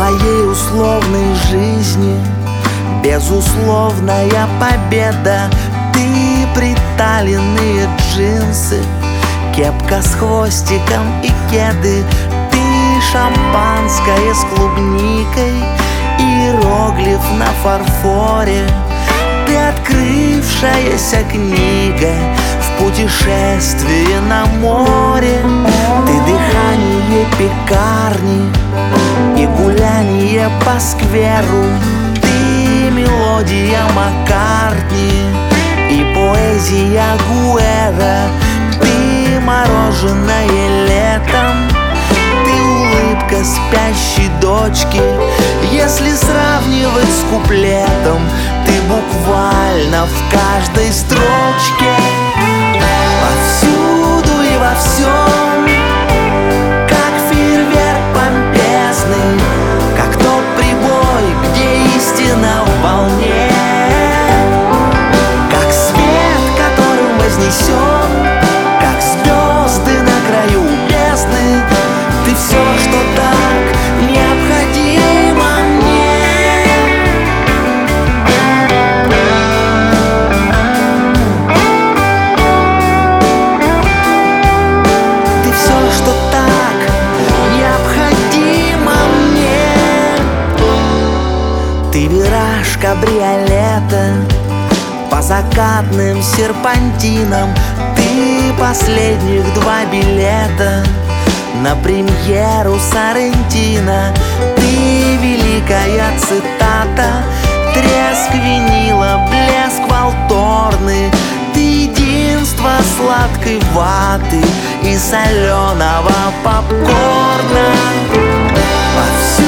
твоей условной жизни безусловная победа. Ты приталенные джинсы, кепка с хвостиком и кеды. Ты шампанское с клубникой, иероглиф на фарфоре. Ты открывшаяся книга в путешествии на море. Ты дыхание пекарни и гуляние по скверу. Ты мелодия Маккартни и поэзия Гуэра. Ты мороженое летом, ты улыбка спящей дочки. Если сравнивать с куплетом, ты буквально в каждой строчке. Повсюду и во всем, как фейерверк помпезный, как тот прибой, где истина в волне, как свет, которым вознесен, как звезды на краю бездны. Ты все, что так необходимо мне. Ты все, что так необходимо мне. Ты вираж кабриолета по закатным серпантинам. Ты последних 2 билета на премьеру Соррентино. Ты великая цитата, треск винила, блеск валторны. Ты единство сладкой ваты и соленого попкорна.